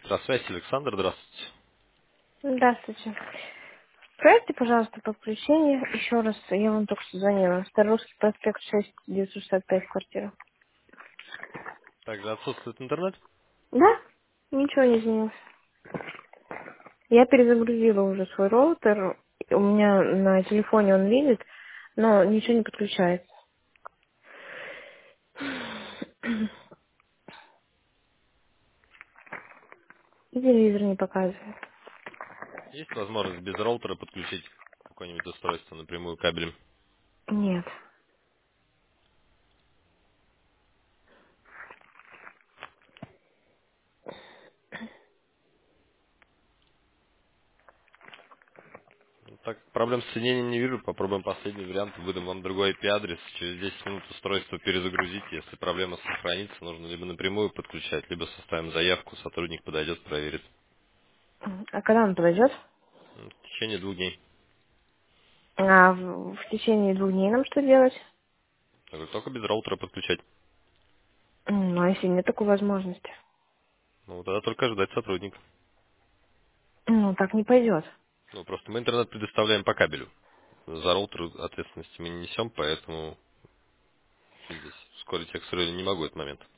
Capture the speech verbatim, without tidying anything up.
Электросвязь, Александр, здравствуйте. Здравствуйте. Проверьте, пожалуйста, подключение. Еще раз, я вам только что звонила. Старорусский проспект шесть, девятьсот шестьдесят пять, квартира. Также отсутствует интернет. Да? Ничего не изменилось. Я перезагрузила уже свой роутер. У меня на телефоне он видит, но ничего не подключается. И телевизор не показывает. Есть возможность без роутера подключить какое-нибудь устройство напрямую кабелем. Нет. Ну, Так, проблем с соединением не вижу. Попробуем последний вариант. Выдам вам другой I P-адрес. Через десять минут устройство перезагрузите. Если проблема сохранится, нужно либо напрямую подключать, либо составим заявку. Сотрудник подойдет, проверит. А когда он подойдет? Ну, В течение двух дней. А в, в течение двух дней нам что делать? Так, Только без роутера подключать. М, Ну, а если нет такой возможности? Ну, тогда только ждать сотрудника. Ну, так не пойдет. Ну, просто мы интернет предоставляем по кабелю. За роутер ответственности мы не несем, поэтому здесь ускорить экстру не могу в этот момент.